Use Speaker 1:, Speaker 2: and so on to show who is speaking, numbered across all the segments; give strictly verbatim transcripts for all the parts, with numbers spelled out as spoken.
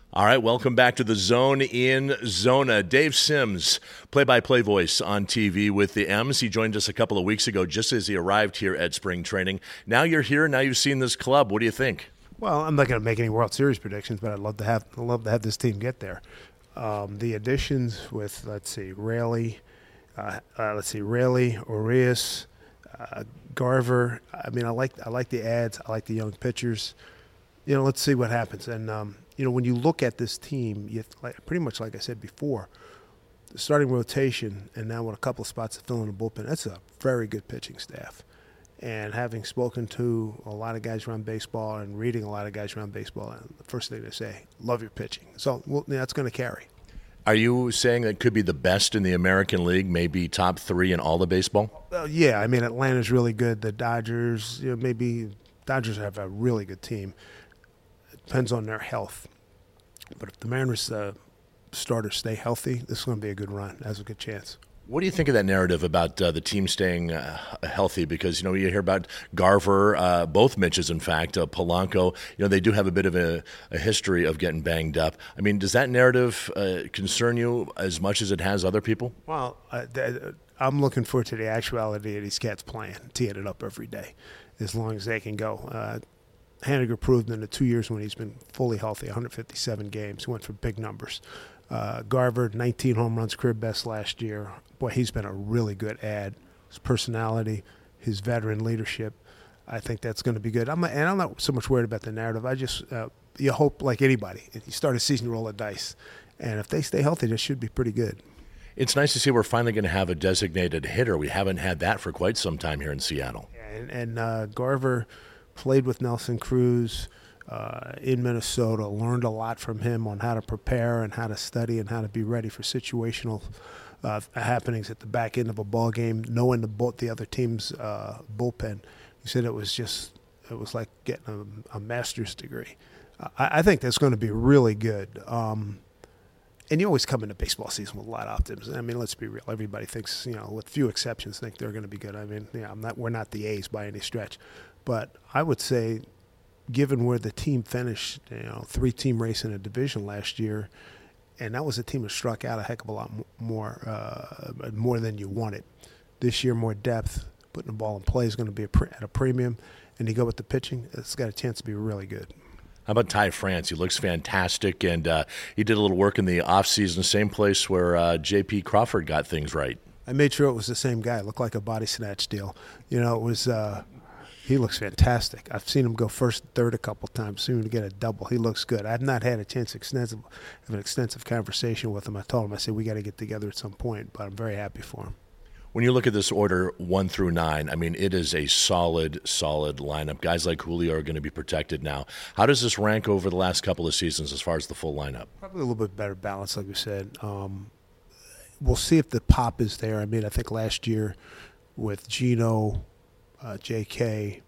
Speaker 1: All right, welcome back to the Zone in Zona. Dave Sims, play-by-play voice on T V with the M's. He joined us a couple of weeks ago just as he arrived here at spring training. Now you're here. Now you've seen this club. What do you think?
Speaker 2: Well, I'm not going to make any World Series predictions, but I'd love to have I'd love to have this team get there. Um, the additions with, let's see, Raley, uh, uh, let's see, Raley, Urias, uh, Garver. I mean, I like I like the ads. I like the young pitchers. You know, let's see what happens. And um, you know, when you look at this team, you like, pretty much like I said before, the starting rotation, and now with a couple of spots to fill in the bullpen, that's a very good pitching staff. And having spoken to a lot of guys around baseball and reading a lot of guys around baseball, the first thing they say, love your pitching. So well, yeah, that's going to carry.
Speaker 1: Are you saying that could be the best in the American League, maybe top three in all of baseball?
Speaker 2: Well, yeah, I mean, Atlanta's really good. The Dodgers, you know, maybe Dodgers have a really good team. It depends on their health. But if the Mariners uh, starters stay healthy, this is going to be a good run. Has a good chance.
Speaker 1: What do you think of that narrative about uh, the team staying uh, healthy? Because, you know, you hear about Garver, uh, both Mitches, in fact, uh, Polanco. You know, they do have a bit of a, a history of getting banged up. I mean, does that narrative uh, concern you as much as it has other people?
Speaker 2: Well, uh, th- I'm looking forward to the actuality of these cats playing, teeing it up every day, as long as they can go. Uh, Haniger proved in the two years when he's been fully healthy, one hundred fifty-seven games, he went for big numbers. Uh, Garver, nineteen home runs, career best last year. Boy, he's been a really good add. His personality, his veteran leadership, I think that's going to be good. I'm not, and I'm not so much worried about the narrative. I just, uh, you hope, like anybody, if you start a season, you roll a dice. And if they stay healthy, this should be pretty good.
Speaker 1: It's nice to see we're finally going to have a designated hitter. We haven't had that for quite some time here in Seattle.
Speaker 2: And, and uh, Garver played with Nelson Cruz uh, in Minnesota, learned a lot from him on how to prepare and how to study and how to be ready for situational uh, happenings at the back end of a ball game, knowing the, both the other team's uh, bullpen. He said it was just, it was like getting a, a master's degree. Uh, I, I think that's going to be really good. Um, and you always come into baseball season with a lot of optimism. I mean, let's be real. Everybody thinks, you know, with few exceptions, think they're going to be good. I mean, yeah, I'm not, we're not the A's by any stretch. But I would say, given where the team finished, you know, three-team race in a division last year, and that was a team that struck out a heck of a lot more, uh, more than you wanted. This year, more depth, putting the ball in play is going to be a pre- at a premium, and you go with the pitching, it's got a chance to be really good.
Speaker 1: How about Ty France? He looks fantastic, and uh, he did a little work in the offseason, same place where uh, J P Crawford got things right.
Speaker 2: I made sure it was the same guy. It looked like a body snatch deal. You know, it was uh, – he looks fantastic. I've seen him go first and third a couple times, soon to get a double. He looks good. I've not had a chance to extensive, have an extensive conversation with him. I told him, I said, we got to get together at some point, but I'm very happy for him.
Speaker 1: When you look at this order one through nine, I mean, it is a solid, solid lineup. Guys like Julio are going to be protected now. How does this rank over the last couple of seasons as far as the full lineup?
Speaker 2: Probably a little bit better balance, like we said. Um, we'll see if the pop is there. I mean, I think last year with Gino, uh, J K,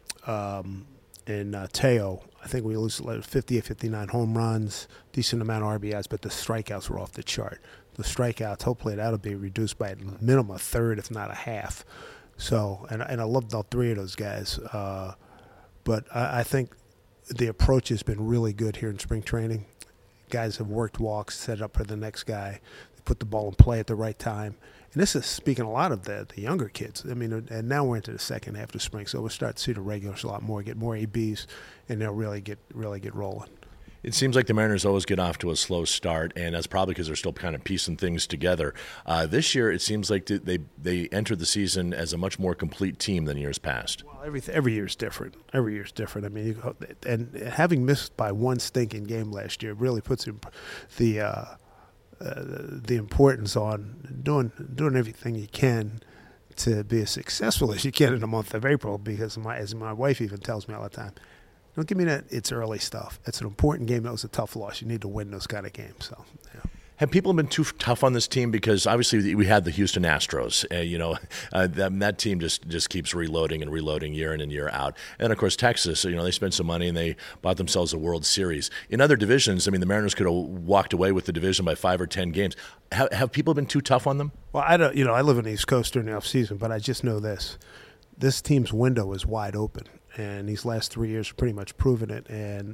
Speaker 2: um, and uh, Teo, I think we lose fifty-eight, fifty-nine home runs, decent amount of R B Is, but the strikeouts were off the chart. The strikeouts, hopefully that'll be reduced by a minimum a third, if not a half. So, and, and I loved all three of those guys. Uh, but I, I think the approach has been really good here in spring training. Guys have worked walks, set up for the next guy. They put the ball in play at the right time. And this is speaking a lot of the, the younger kids. I mean, and now we're into the second half of spring, so we'll start to see the regulars a lot more, get more A Bs, and they'll really get really get rolling.
Speaker 1: It seems like the Mariners always get off to a slow start, and that's probably because they're still kind of piecing things together. Uh, this year, it seems like they they entered the season as a much more complete team than years past.
Speaker 2: Well, every every year's different. Every year's different. I mean, you, and having missed by one stinking game last year really puts the uh, uh, the importance on doing doing everything you can to be as successful as you can in the month of April. Because my as my wife even tells me all the time, don't give me that it's early stuff. It's an important game. That was a tough loss. You need to win those kind of games. So, yeah.
Speaker 1: Have people been too tough on this team? Because obviously we had the Houston Astros. Uh, you know, uh, that, that team just, just keeps reloading and reloading year in and year out. And, of course, Texas, you know, they spent some money and they bought themselves a World Series. In other divisions, I mean, the Mariners could have walked away with the division by five or ten games. Have, have people been too tough on them?
Speaker 2: Well, I don't. You know, I live in the East Coast during the offseason, but I just know this. This team's window is wide open. And these last three years have pretty much proven it. And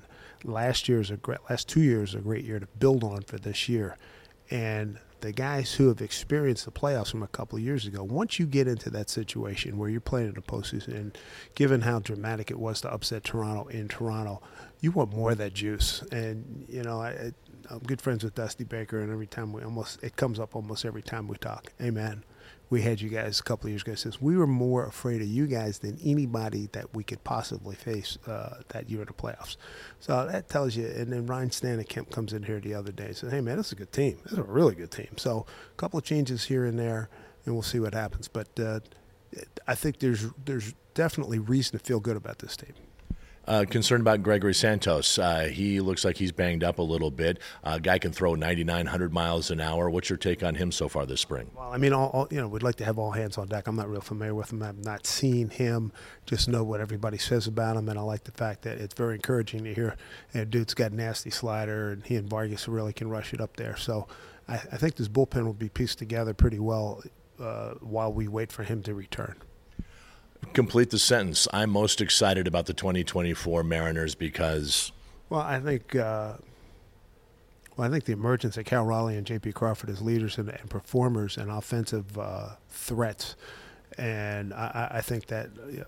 Speaker 2: last year is a great, last two years is a great year to build on for this year. And the guys who have experienced the playoffs from a couple of years ago, once you get into that situation where you're playing in the postseason, and given how dramatic it was to upset Toronto in Toronto, you want more of that juice. And, you know, I, I'm good friends with Dusty Baker, and every time we almost, it comes up almost every time we talk. Hey, man, we had you guys a couple of years ago. It says we were more afraid of you guys than anybody that we could possibly face uh, that year in the playoffs. So that tells you. And then Ryan Stanek comes in here the other day and says, hey, man, this is a good team. This is a really good team. So a couple of changes here and there, and we'll see what happens. But uh, I think there's there's definitely reason to feel good about this team.
Speaker 1: Uh, concerned about Gregory Santos. Uh, he looks like he's banged up a little bit. Uh, guy can throw ninety-nine hundred miles an hour. What's your take on him so far this spring?
Speaker 2: Well, I mean, all, all, you know, we'd like to have all hands on deck. I'm not real familiar with him. I've not seen him. Just know what everybody says about him, and I like the fact that it's very encouraging to hear. And dude's got a nasty slider, and he and Vargas really can rush it up there. So I, I think this bullpen will be pieced together pretty well uh, while we wait for him to return.
Speaker 1: Complete the sentence. I'm most excited about the twenty twenty-four Mariners because...
Speaker 2: Well, I think uh, well, I think the emergence of Cal Raleigh and J P Crawford as leaders and, and performers and offensive uh, threats. And I, I think that uh,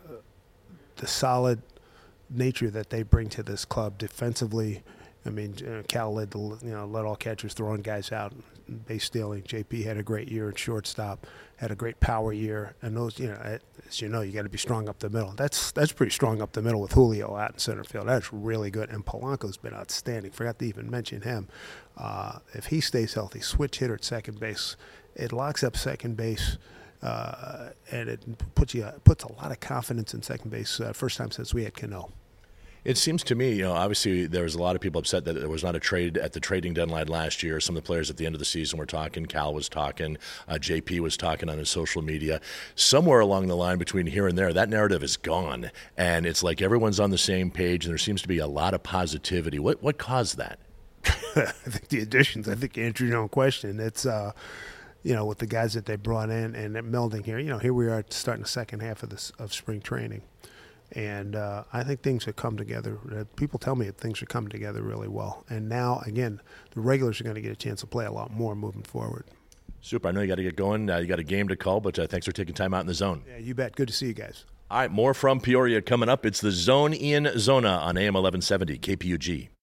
Speaker 2: the solid nature that they bring to this club defensively, I mean, uh, Cal led the, you know, led all catchers throwing guys out, base stealing. J P had a great year at shortstop, had a great power year, and those, you know, as you know, you got to be strong up the middle. That's that's pretty strong up the middle with Julio out in center field. That's really good, and Polanco's been outstanding. Forgot to even mention him. Uh, if he stays healthy, switch hitter at second base, it locks up second base. Uh, and it puts you puts a lot of confidence in second base. Uh, first time since we had Cano.
Speaker 1: It seems to me, you know, obviously there was a lot of people upset that there was not a trade at the trading deadline last year. Some of the players at the end of the season were talking. Cal was talking. Uh, J P was talking on his social media. Somewhere along the line between here and there, that narrative is gone, and it's like everyone's on the same page, and there seems to be a lot of positivity. What what caused that?
Speaker 2: I think the additions. I think you answered your own question. It's uh, you know, with the guys that they brought in and melding here. You know, here we are starting the second half of this of spring training. And uh, I think things have come together. Uh, people tell me that things are coming together really well. And now, again, the regulars are going to get a chance to play a lot more moving forward.
Speaker 1: Super. I know you got to get going. Uh, you got a game to call, but uh, thanks for taking time out in the zone.
Speaker 2: Yeah, you bet. Good to see you guys.
Speaker 1: All right, more from Peoria coming up. It's the Zone in Zona on A M eleven seventy K P U G.